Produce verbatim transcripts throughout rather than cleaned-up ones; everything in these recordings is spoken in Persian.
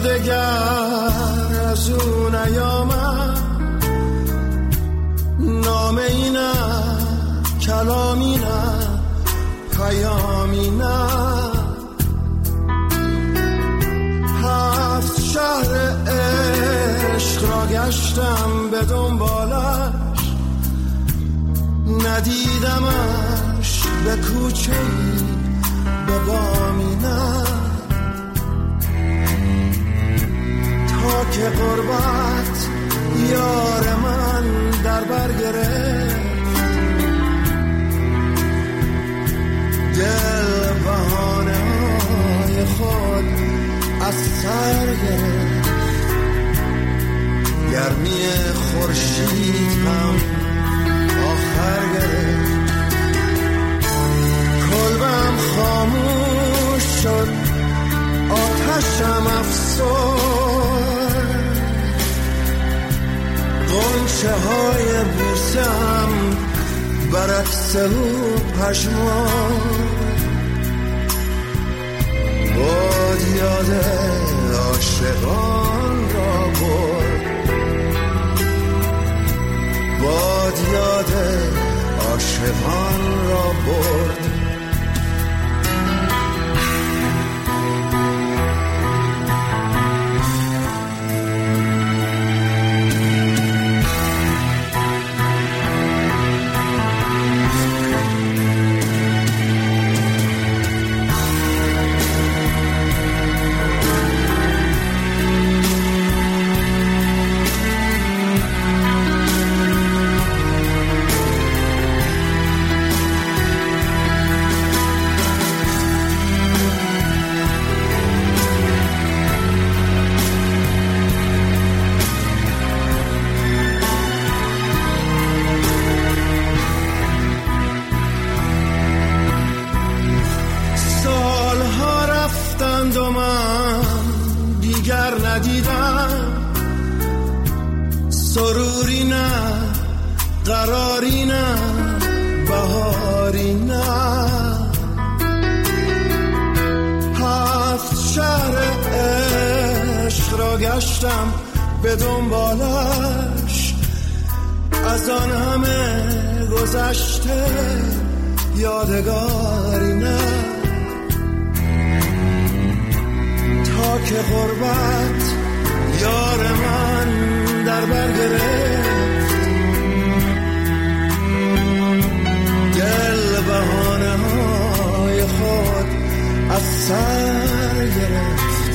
دگر از اون ایامم، نامه ای نه کلامی نه پیامی نه، هفت شهر عشق را گشتم به دنبالش، ندیدمش به کوچه‌ای به بامی نه، تا که غربت یار من در بر گرفت، دل بهانه های خود از سر گرفت، گرمی خورشید هم آخر گرفت، کلبم خاموش شد آتشم افسرد، غنچه های بوسم برعکس او پژمرد، باد یاد عاشقان را برد، باد یاد عاشقان را برد. سروری نه قراری نه بهاری نه، هفت شهر عشق را گشتم به دنبالش، از آن همه گذشته یادگاری نه، تا که غربت یار من در بر گرفت، دل بهانه های خود از سر گرفت،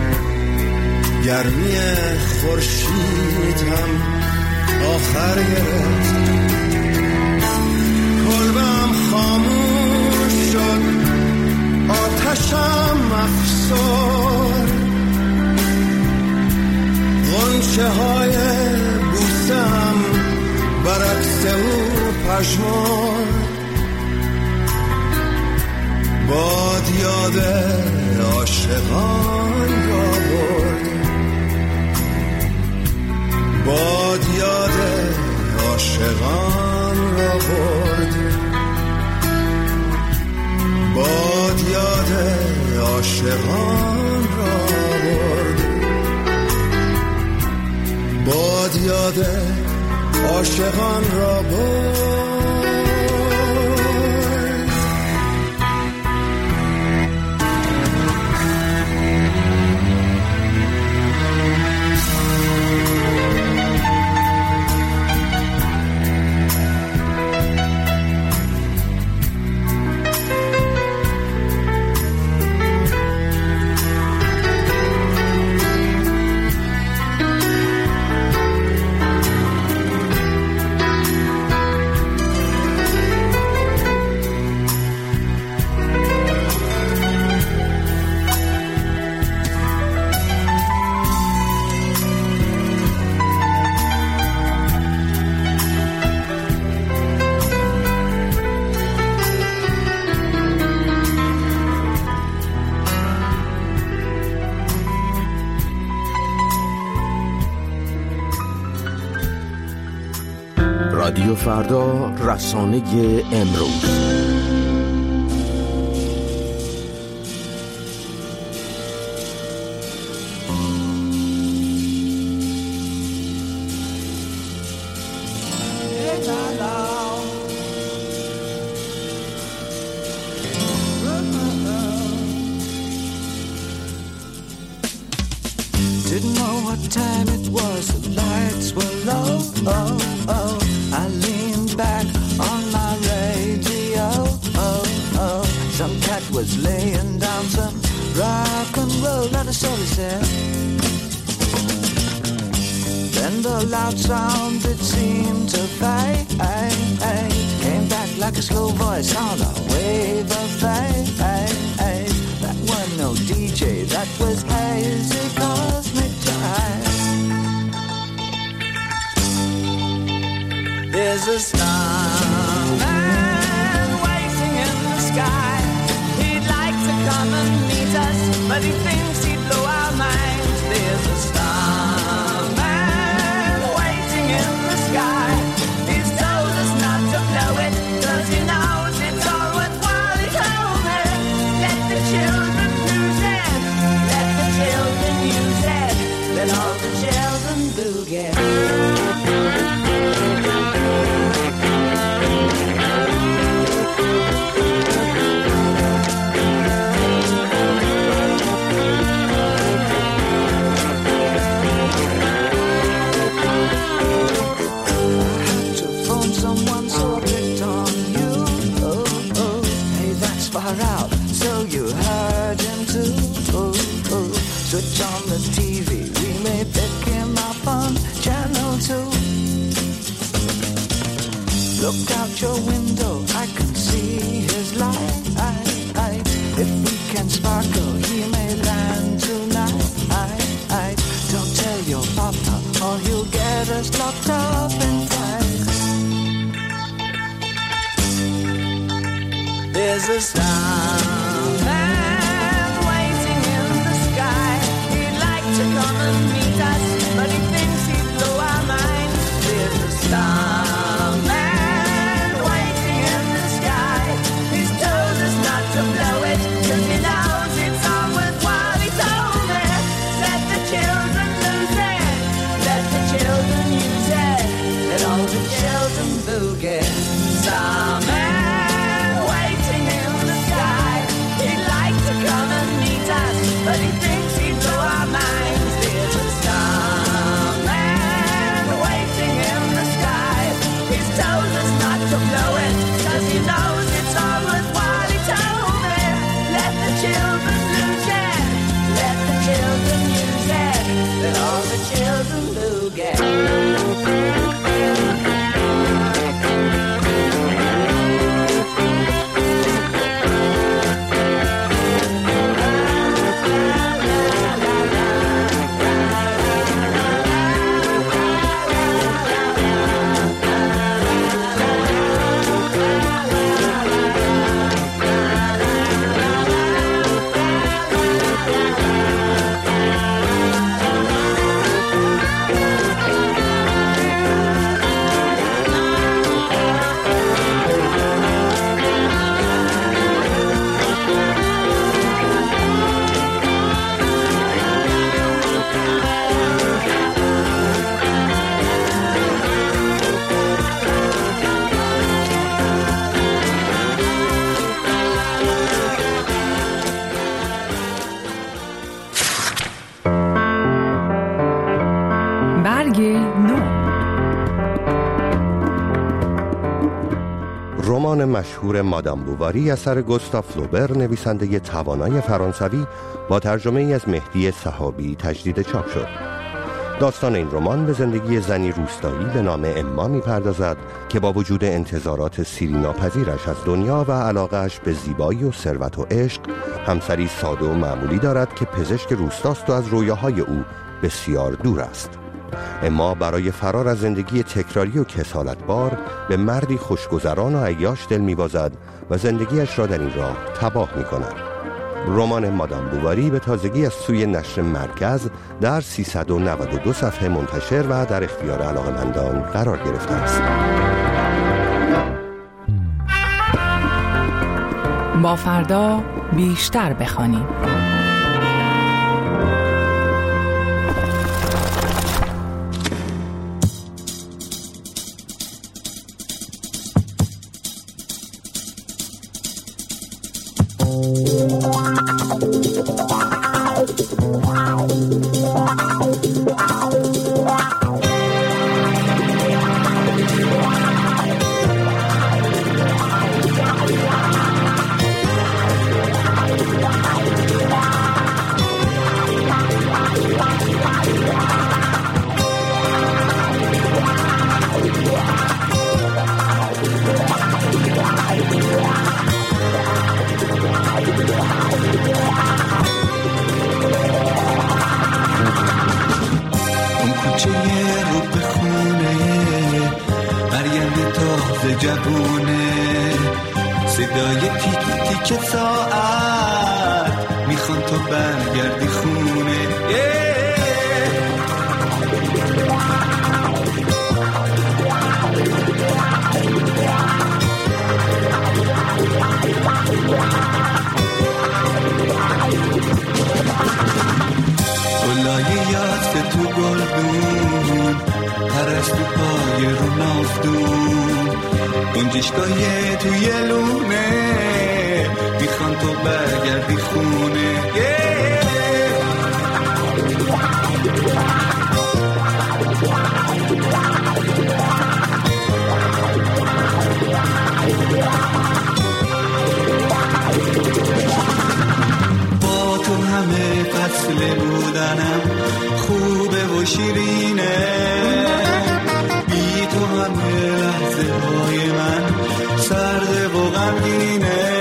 گرمی خورشید هم آخر گرفت، کلبم خاموش شد آتشم افسرد، غنچه های بوسم برعکس او پژمرد، باد یاد عاشقان را برد، باد یاد عاشقان را برد، باد یاد عاشقان را برد، باد یاد عاشقان را برد. رادیو فردا، رسانه امروز. what time it was, the lights were low. Oh, oh, I leaned back on my radio. Oh, oh, some cat was laying down some rock and roll, not a soul is there. Then the loud sound it seemed to fade, came back like a slow voice on a wave of fade. That was no D J, that was hazy cosmic jive. There's a starman waiting in the sky. He'd like to come and meet us, but he thinks he'd blow our minds. There's a starman waiting in the sky. He's told us not to blow it, cause he knows it's all worthwhile. He told me, let the children use it, let the children use it, let all the children boogie. Out, so you heard him too. Oh, oh. Switch on the T V, we may pick him up on channel two. Look out your window, I can see his light. If we can sparkle, he may land tonight. Don't tell your papa, or he'll get us locked up in fights. There's a starman waiting in the sky. He'd like to come and meet us, but he thinks he'd blow our minds. There's a starman waiting in the sky. He's told us not to blow it, cause he knows it's all worthwhile. He told me, let the children lose it, let the children use it, let all the children boogie. Starman come and meet us, but he thinks he'd blow our minds. There's a starman waiting in the sky. He's told us not to blow it, cause he knows it's all worthwhile. He told me, let the children lose it, let the children use it, let all the children boogie. رمان مشهور مادام بوواری اثر گوستاو فلوبر نویسنده توانای فرانسوی با ترجمه ای از مهدی سحابی تجدید چاپ شد. داستان این رمان به زندگی زنی روستایی به نام اما می‌پردازد که با وجود انتظارات سیریناپذیرش از دنیا و علاقه‌اش به زیبایی و ثروت و عشق، همسری ساده و معمولی دارد که پزشک روستاست و از رویاهای او بسیار دور است. اما برای فرار از زندگی تکراری و کسالتبار به مردی خوشگذران و عیاش دل می‌بازد و زندگیش را در این راه تباه می‌کند. رمان مادام بوواری به تازگی از سوی نشر مرکز در سیصد و نود و دو صفحه منتشر و در اختیار علاقه‌مندان قرار گرفته است. با فردا بیشتر بخوانیم. صدای تیک تیک ساعت میخوان تو برگردی خونه. گلای یاد تو گلدون پرست تو پای رو نافتون گنجشگاه توی لونه میخوان تو برگردی خونه. با تو همه فصل بودنم خوبه و شیرینه، بی تو همه لحظه های من سرده و غمگینه.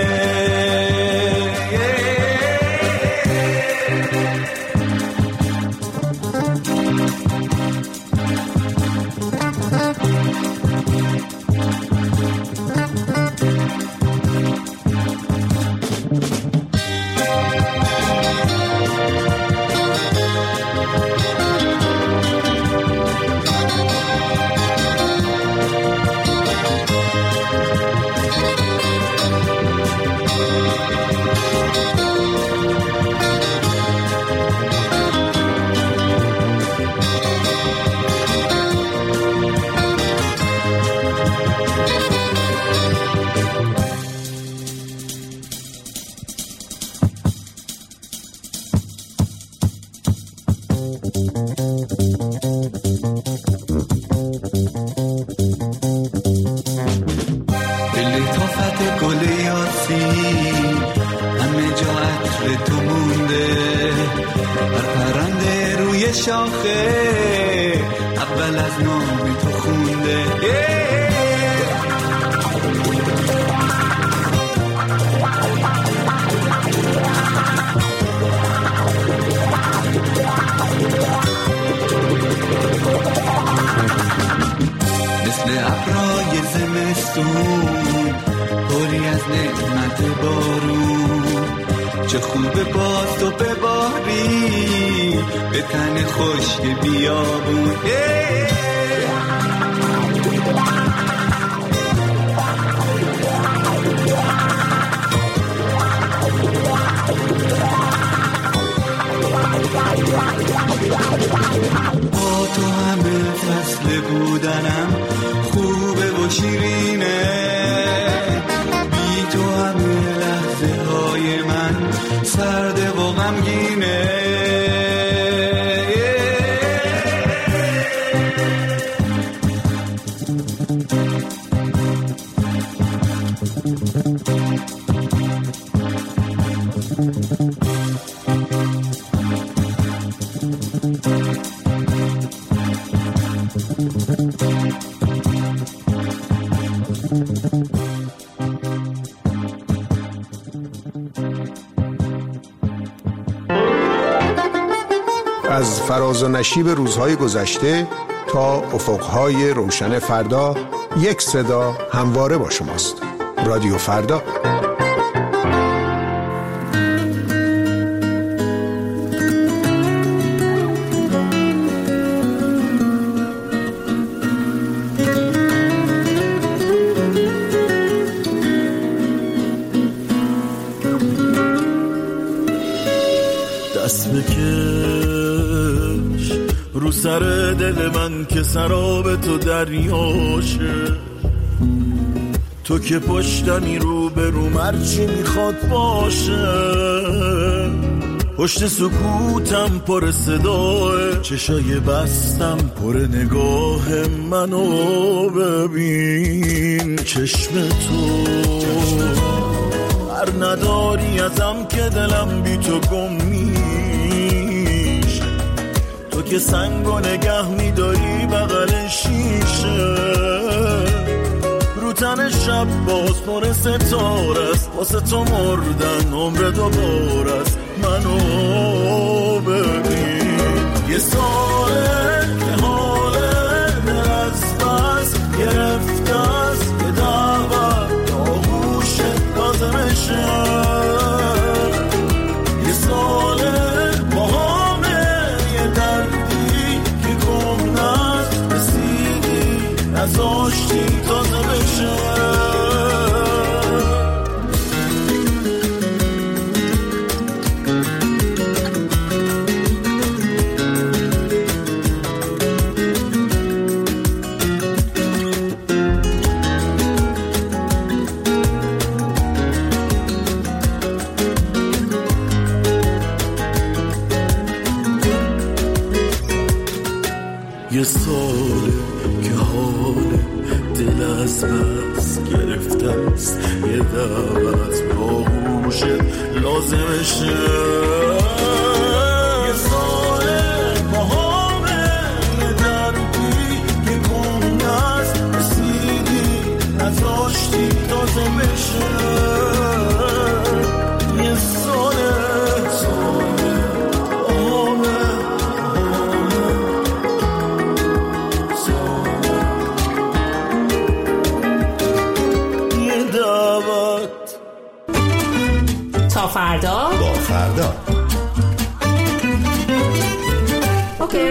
اول از نام تو خونده. مثل ابرای زمستون پری از نعمت بارون، چه خوبه باز تو بباری به تن خشک بیابون. با تو همه فصل بودنم خوبه و شیرینه، بی تو همه لحظه های من سرده و غمگینه. از فراز و نشیب روزهای گذشته تا افقهای روشن فردا، یک صدا همواره با شماست. رادیو فردا. دست بکش رو سر دل من که سراب تو دریاشه، تو که پشتمی رو به رو مرچی میخواد باشه، پشت سکوتم پر صداه، چشای بستم پر نگاه منو ببین. چشم تو هر نداری ازم که دلم بی تو گم میشه، تو که سنگو نگه میداری بغل شیشه، رو تن شب باز پر ستاره است، واسه تو مردن عمر دوباره است. منو ببین یه ساله که حاله دل از بس گرفته است، یه دعوت آغوشه نذاشتی تازه بشه. یه ساله که حال دل از بس گرفته است، یه دعوت باهوشت لازمشه. یه ساله با همه یه دربی که کنه است، رسیدی نذاشتی تازه بشه. یه ساله ساله تا فردا با فردا. اوکی.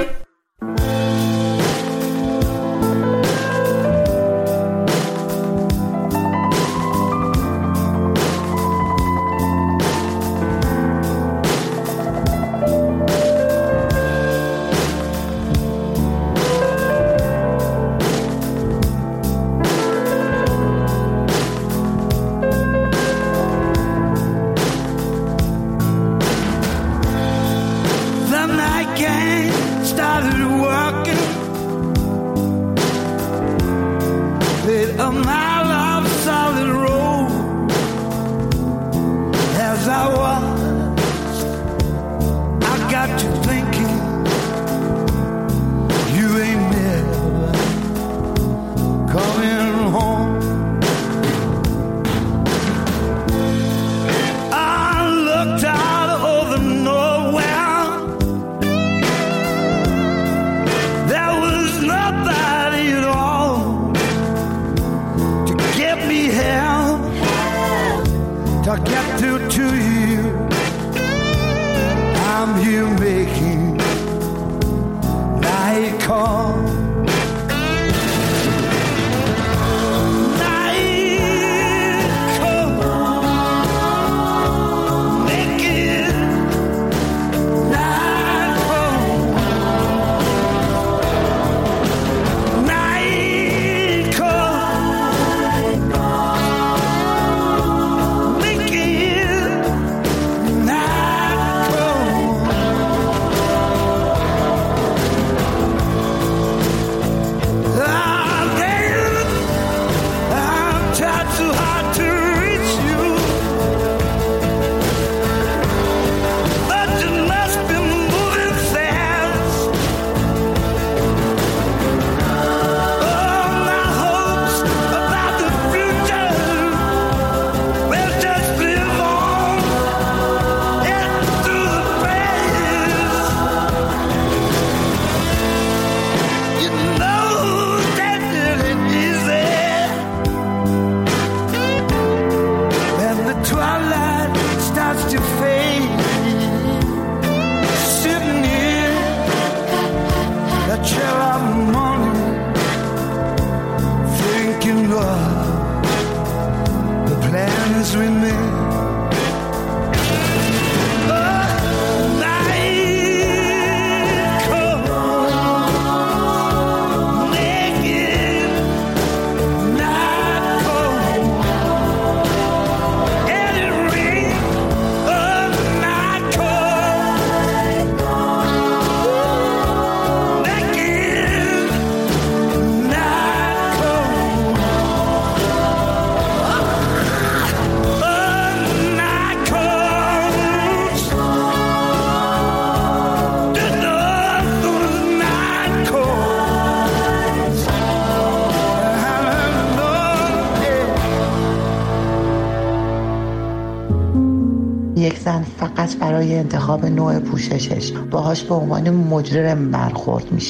یک زن فقط برای انتخاب نوع پوششش باهاش به عنوان مجرم برخورد میشه.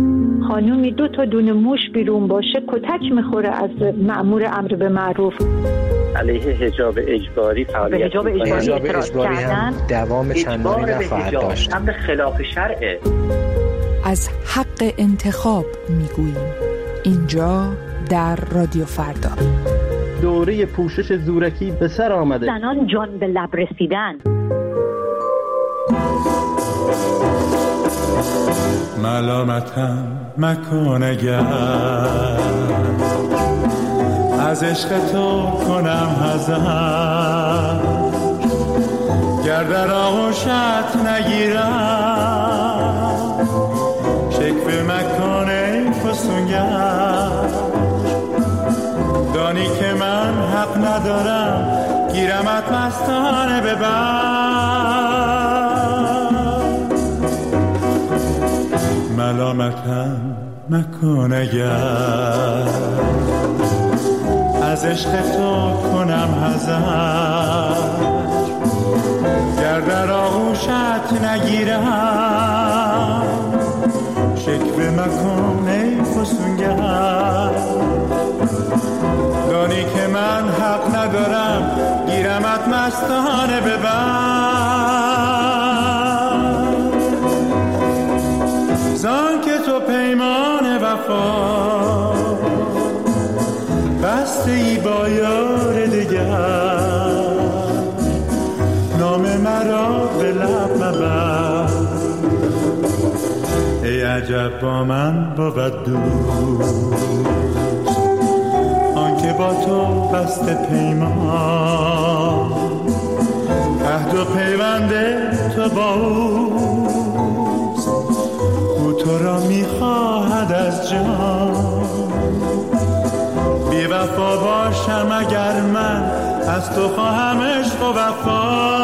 خانومی دو تا دونه موش بیرون باشه کتک میخوره از مأمور امر به معروف. علیه حجاب اجباری فعالیت حجاب اجباری, حجاب اجباری هم دوام چندانی نخواهد داشت. امر خلاف شرعه. از حق انتخاب میگوییم. اینجا در رادیو فردا. دوره پوشش زورکی به سر آمده. زنان جان به لب رسیدن. ملامتم مکن اگر از عشق تو کنم حذر، گر در آغوشت نگیرم شکوه مکن ای فسونگر. دانی که من حق ندارم گیرمت مستانه ببر. ملامتم مکن اگر از عشق تو کنم حذر، گر در آغوشت نگیرم شکوه مکن ای فسونگر. دانی که من حق ندارم گیرمت مستانه ببر. زان که تو پیمان وفا بسته ای با یار دگر، نام مرا به لب مبر. ای عجب با من بود دوست آنکه با تو بسته پیمان، عهد و پیوند تو با اوست، او تو را میخواهد از جان. بی وفا باشم اگر من از تو خواهم عشق و وفا.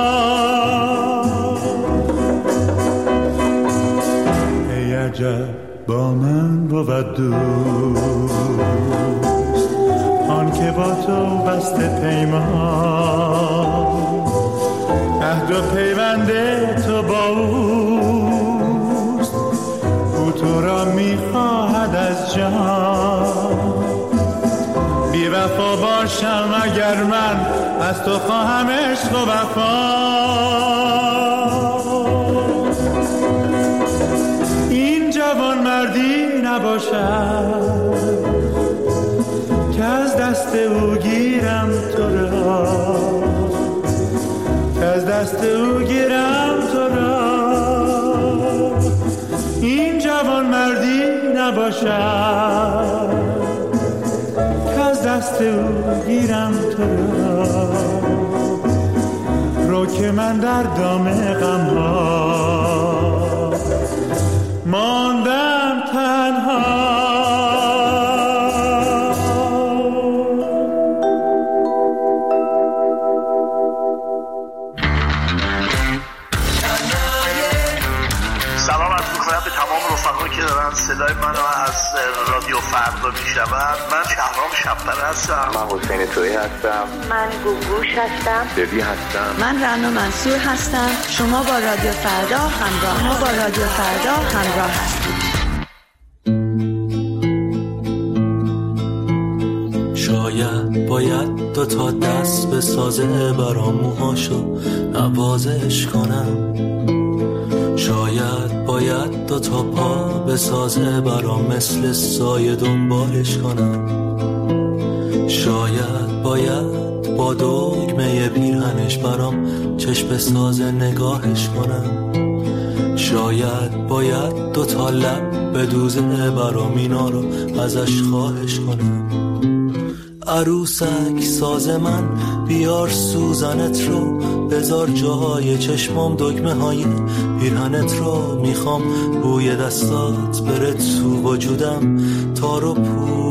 ای عجب با من بود دوست آن که با تو بسته پیمان، عهد و پیوند تو با اوست، او تو را میخواهد از جان. بی وفا باشم اگر من از تو خواهم عشق و وفا. این جوان مردی نباشد که از دست او گیرم تو را، که از دست او گیرم تو را. این جوان مردی نباشد که از دست او گیرم تو را. رو که من در دام غم ها ماندم تنها. که دارن صدای منو از رادیو فردا میشنون. من شهرام شب‌پره هستم. من حسین تویی هستم. من گوگوش هستم. ببی هستم. من رنا منصور هستم. شما با رادیو فردا همراه شما با رادیو فردا همراه هستید. شاید باید دو تا دست به سازه برام موهاشو نوازش کنم، شاید باید دو تا پا به سازه برام مثل سایه دنبالش کنم، شاید باید با دگمه پیرهنش برام چشم سازه نگاهش کنم، شاید باید دو تا لب به دوزه برام اینا رو ازش خواهش کنم. عروسک ساز من بیار سوزنت رو، بذار جاهای چشمام دگمه های پیرهنت رو، میخوام بوی دستات بره تو وجودم تا رو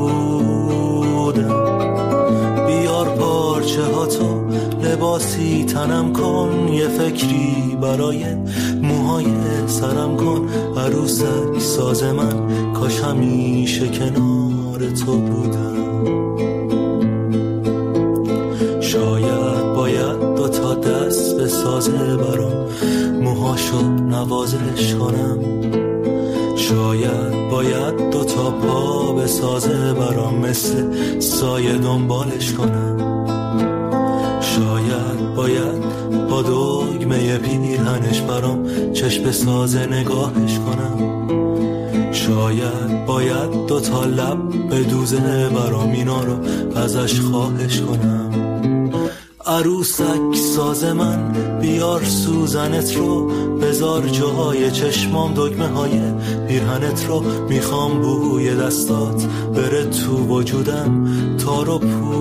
پودم. بیار پارچه ها تو لباسی تنم کن، یه فکری برای موهای سرم کن. عروسک ساز من کاش همیشه کنار تو بودم. شاید باید دو تا دست به سازه برام موهاشو نوازش کنم، شاید باید دو تا پا به سازه برام مثل سایه دنبالش کنم، شاید باید با دگمه پیرهنش برام چشم سازه نگاهش کنم، شاید باید دوتا لب به دوزه برام اینا رو ازش خواهش کنم. عروسک ساز من بیار سوزنت رو، بذار جاهای چشمام دگمه های پیرهنت رو، میخوام بوی دستات بره تو وجودم تا رو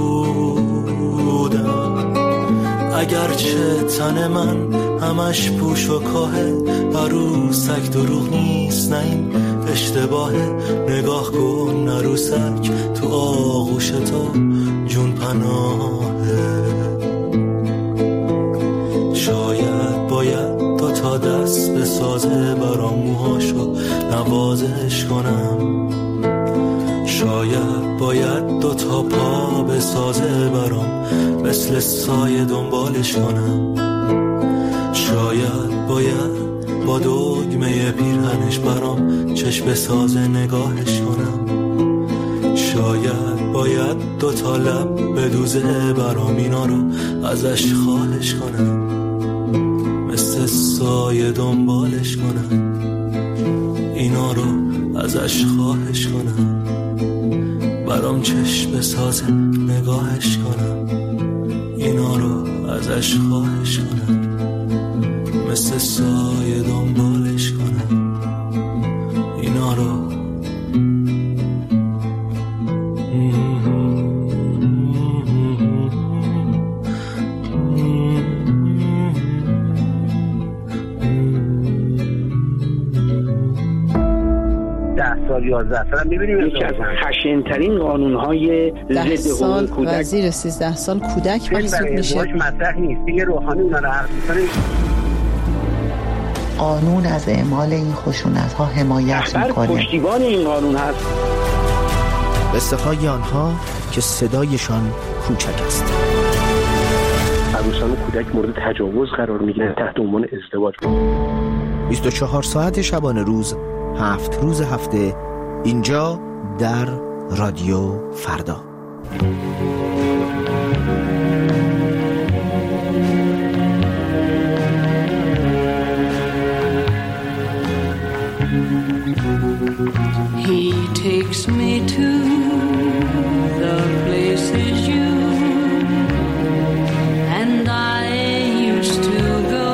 پودم. اگرچه تن من همش پوش و کاهه، عروسک دروغ نیست نه این اشتباهه. نگاه کن عروسک تو آغوش تو جون پناهه. شاید باید دو تا دست بسازه برام موهاشو نوازش کنم. شاید باید دو تا پا بسازه برام مثل سایه دنبالش کنم. شاید باید با دگمه پیرهنش برام چشم بسازه نگاهش کنم. شاید باید دو تا لب بدوزه برام اینا رو ازش خواهش کنم، مثل سایه دنبالش کنم، اینا رو ازش خواهش کنم، برام چشم بسازه نگاهش کنم، اینا رو ازش خواهش کنم، مثل سایه دنبالش کنم، اینا رو. یازده سال می‌بینیم یکی از خشن‌ترین قانون‌های ضد حقوق کودک و زیر سیزده سال کودک محسوب میشه. مطرح نیست دیگه، روحانی اونا رو حرف می‌زنه. قانون از اعمال این خشونت‌ها حمایت می‌کنه. پشتیبان این قانون هست. قصه های آنها که صدایشان کوچک است. عروسان کودک مورد تجاوز قرار می‌گیرن تحت عنوان ازدواج. بیست و چهار ساعت شبانه روز، هفت روز هفته، اینجا در رادیو فردا. He takes me to the places you and I used to go.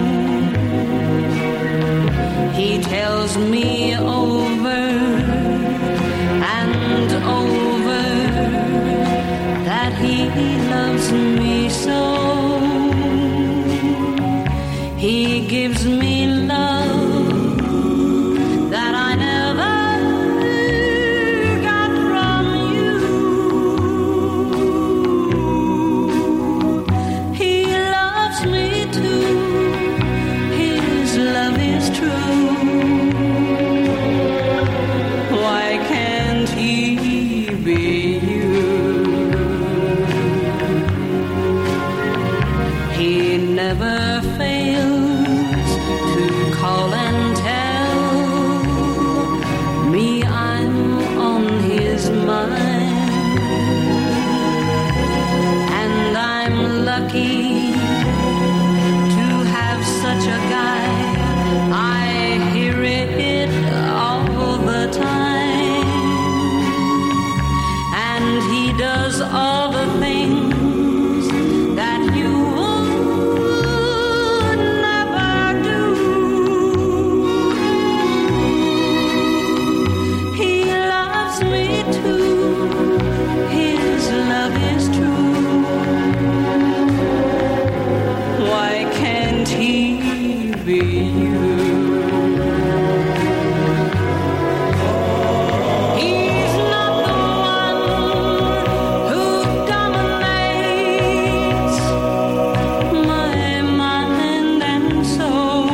He tells me over and over that he loves me so. He gives me love that I never got from you. He loves me too. His love is true. Why can't he be you? He never fails to call and tell me I'm on his mind, and I'm lucky to have such a guy. I hear it all the time, and he does all the things that you would never do. He loves me too. His love is true. Why can't he be you? He's not the one who dominates my mind and soul,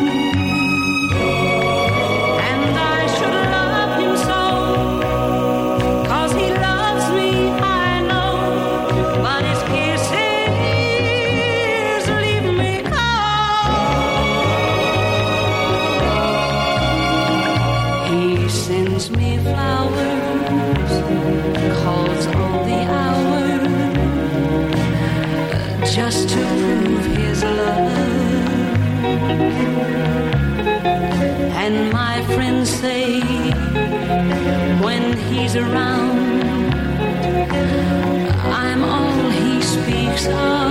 and I should love him so, 'cause he loves me, I know, but his kisses leave me cold. He sends me flowers, calls all the hours, just to prove his love. And my friends say when he's around, I'm all he speaks of.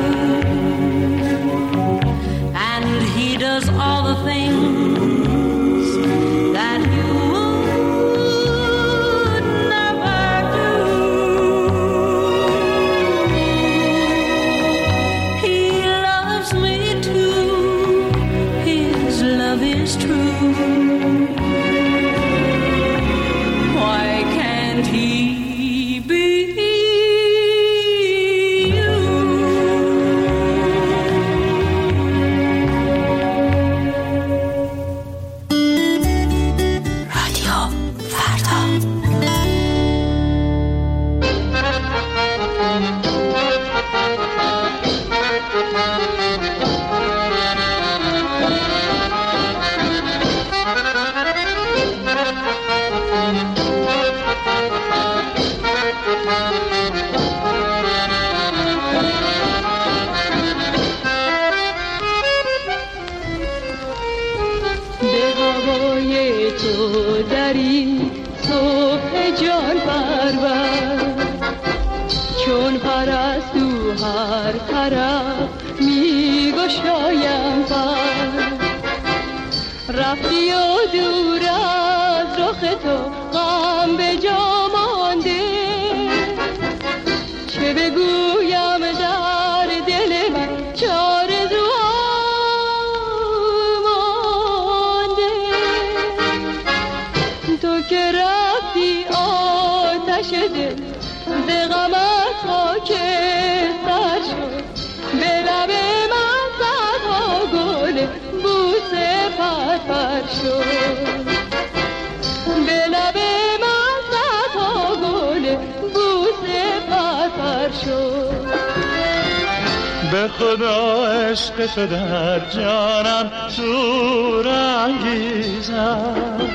And he does all the things that you would never do. He loves me too. His love is true. Why can't he be you? رادیو فردا. به هوای تو در این صبح جان پرور، چون پرستو هر طرف می گشایم پر. رفتی و دور از رخ تو غم به جا مانده، چه بگویم در دل من چه آرزوها مانده. تو که رفتی آتش دل ز غمت خاکستر شد، به لب من صدها گل بوسه پرپر شد. به لب من صدها گل بوسه پرپر شد. به خدا عشق تو در جانم شور انگیزد.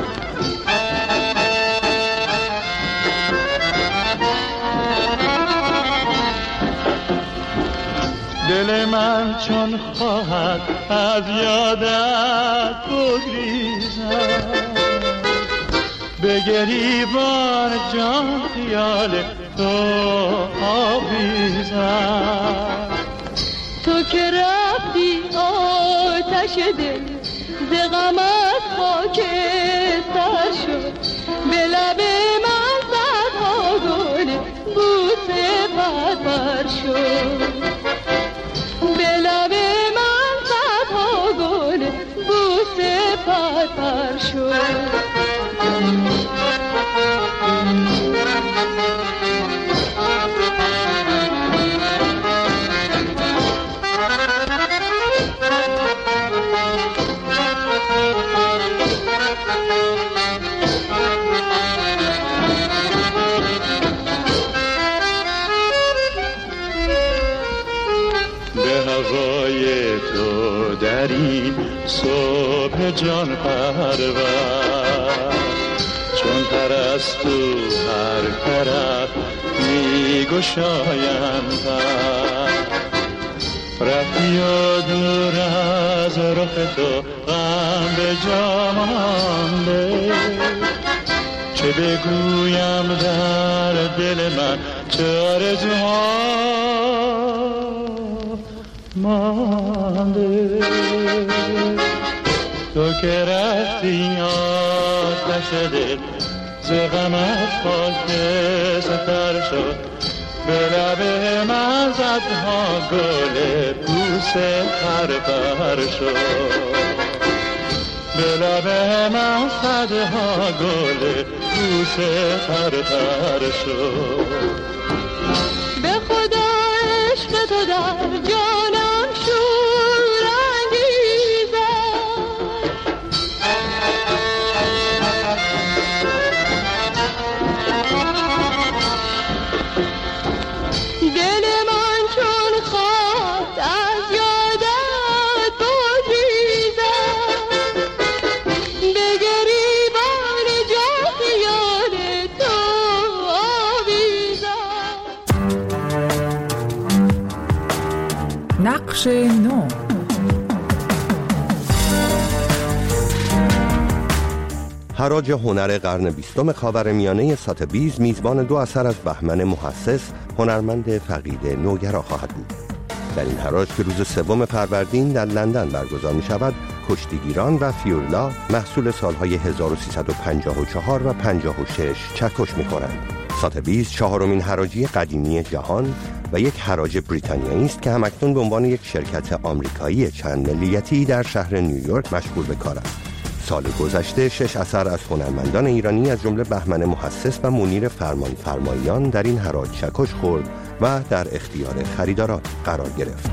دل من چون خواهد از یادت بگریزد، به گریبان جان خیال تو آویزد. تو که رفتی آتش دل ز غمت خاکستر شد، به لب من صدها گل بوسه پرپر شد. به لب من صدها گل بوسه پرپر شد. در این صبح جان پرور، چون پرستو هر طرف می گشایم پر. رفتی و دور از رخ تو غم به جا مانده، چه بگویم در دل من چه آرزوها مانده. تو که رفتی آتش دل ز غمت خاکستر شد، به لب من صدها گل بوسه پرپر شد. به لب من صدها گل بوسه پرپر شد. به خدا عشق تو در جانم شور انگیزد. دل من چون خواست از یادت بگریزد، به گریبان جان خیال تو آویزد. نقش نو. حراج هنر قرن بیستم خاورمیانه ساتبیز میزبان دو اثر از بهمن محسس، هنرمند فقید نوگرا خواهد بود. در این حراج که روز سوم فروردین در لندن برگزار می شود، کشتیگیران و فیورلا محصول سالهای هزار و سیصد و پنجاه و چهار و پنجاه و شش چکش می کنند. ساتبیز چهارمین حراجی قدیمی جهان و یک حراج بریتانیایی است که همکنون به عنوان یک شرکت آمریکایی چند ملیتی در شهر نیویورک مشغول به کار است. سال گذشته شش اثر از هنرمندان ایرانی از جمله بهمن محسس و منیر فرمانفرماییان در این حراج چکش خورد و در اختیار خریداران قرار گرفت.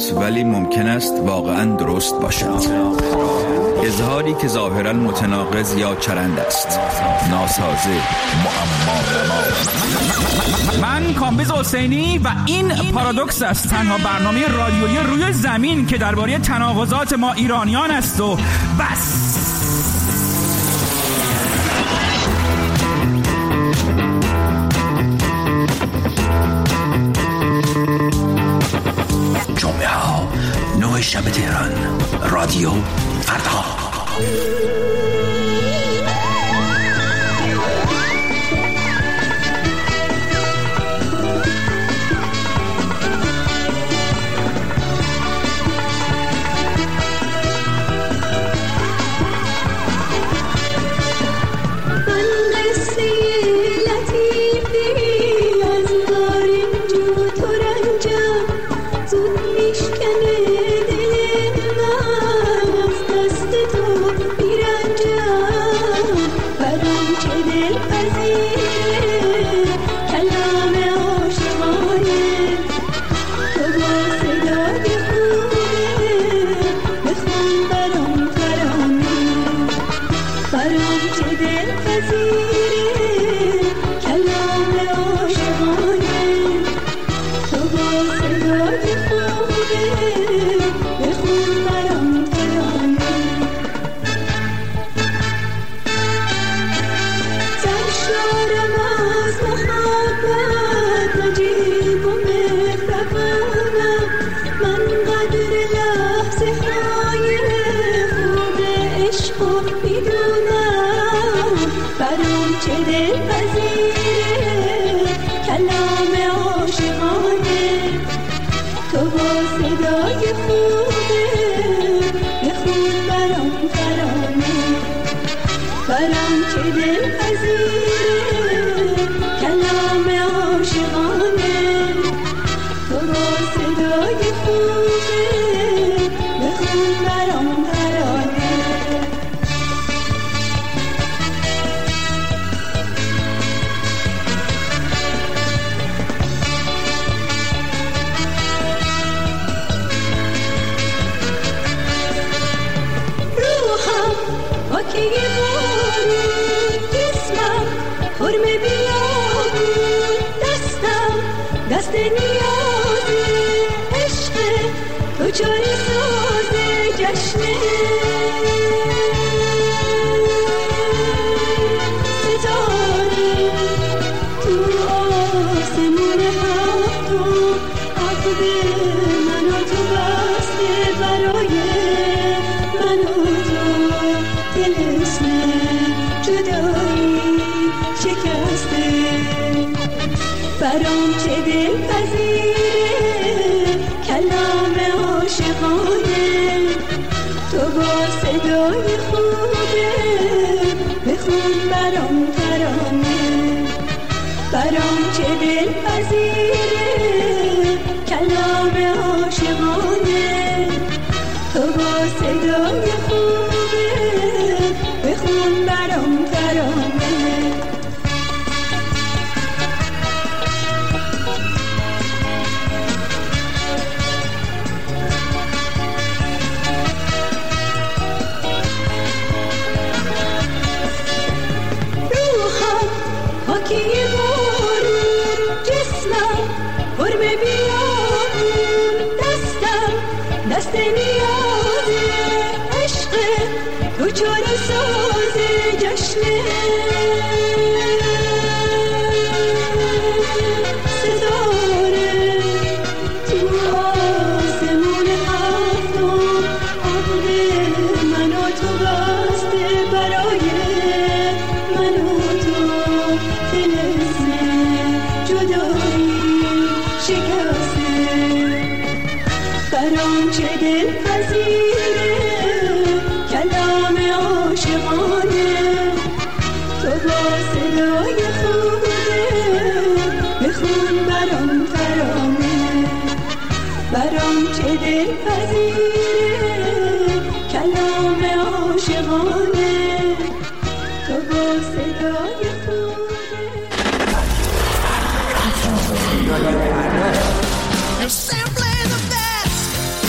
است ولی ممکن است واقعا درست باشد. اظهاری که ظاهرا متناقض یا چرند است. ناسازه، معما. من کامبیز حسینی و این پارادوکس است، تنها برنامه رادیویی روی زمین که درباره تناقضات ما ایرانیان است و بس. جمعه ها نه شب تهران، رادیو فردا. You're simply the best.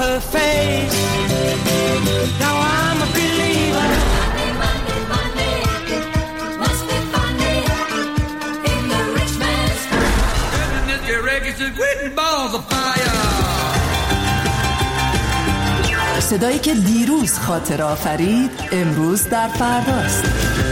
her face. Now I'm a believer. Money, money, money, must be funny in the rich man's and this reggae is great balls of fire. صدایی که دیروز خاطره آفرید امروز در فرداست.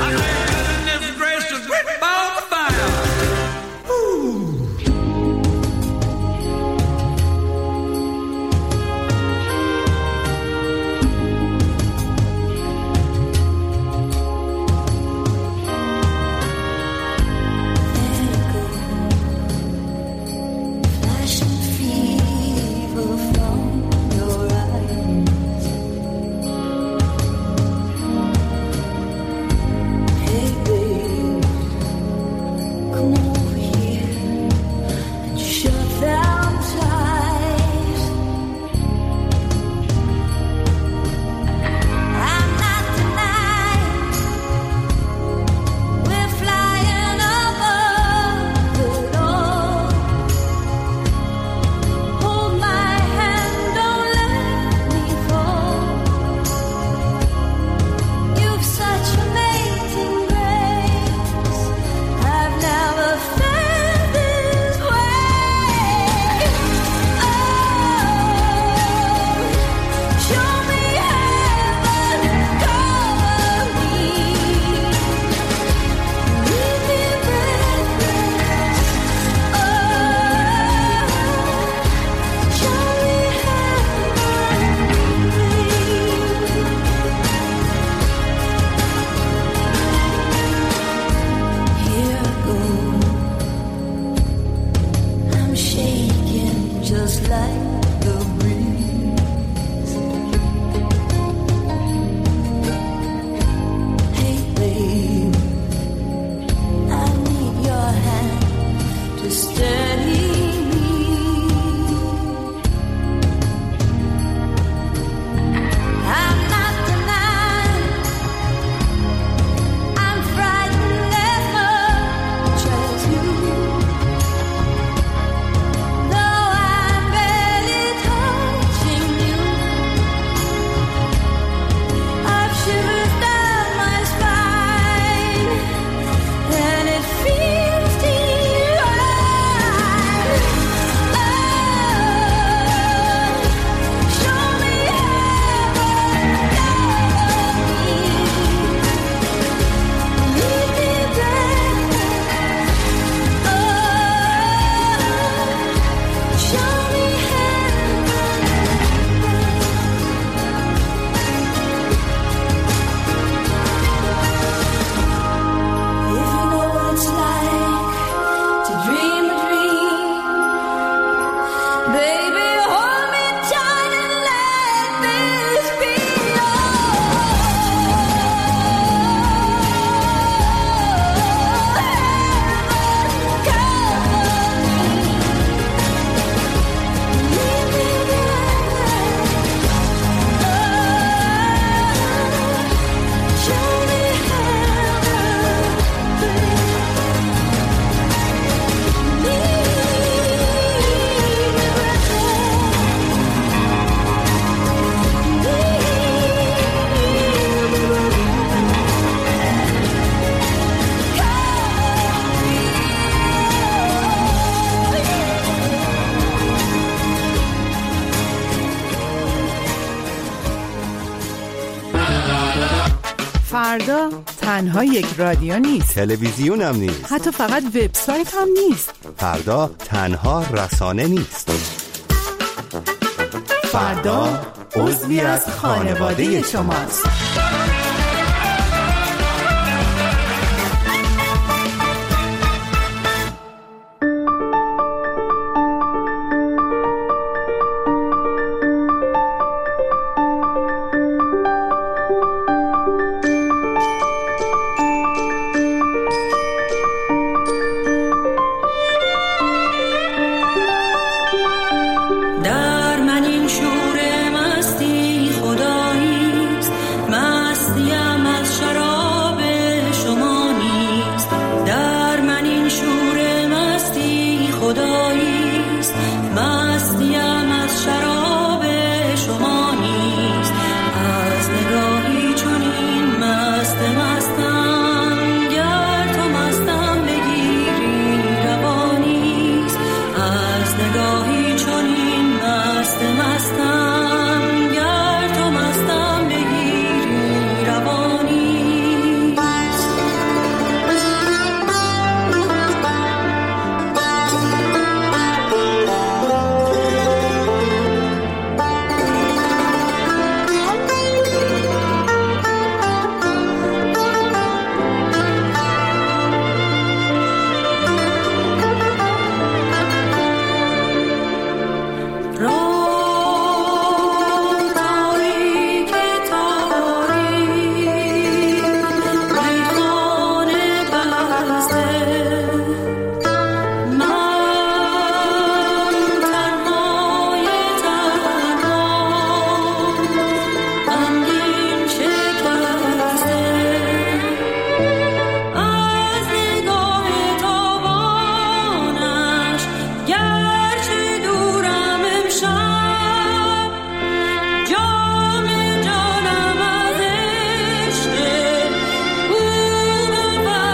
فردا تنها یک رادیو نیست، تلویزیون هم نیست، حتی فقط وبسایت هم نیست. فردا تنها رسانه نیست. فردا عضوی از خانواده شماست. در من این شور مستی خداییست، مستی نگاهی چنین مست مستم گر تو مستم بگیری روانی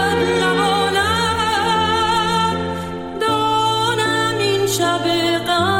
شب غم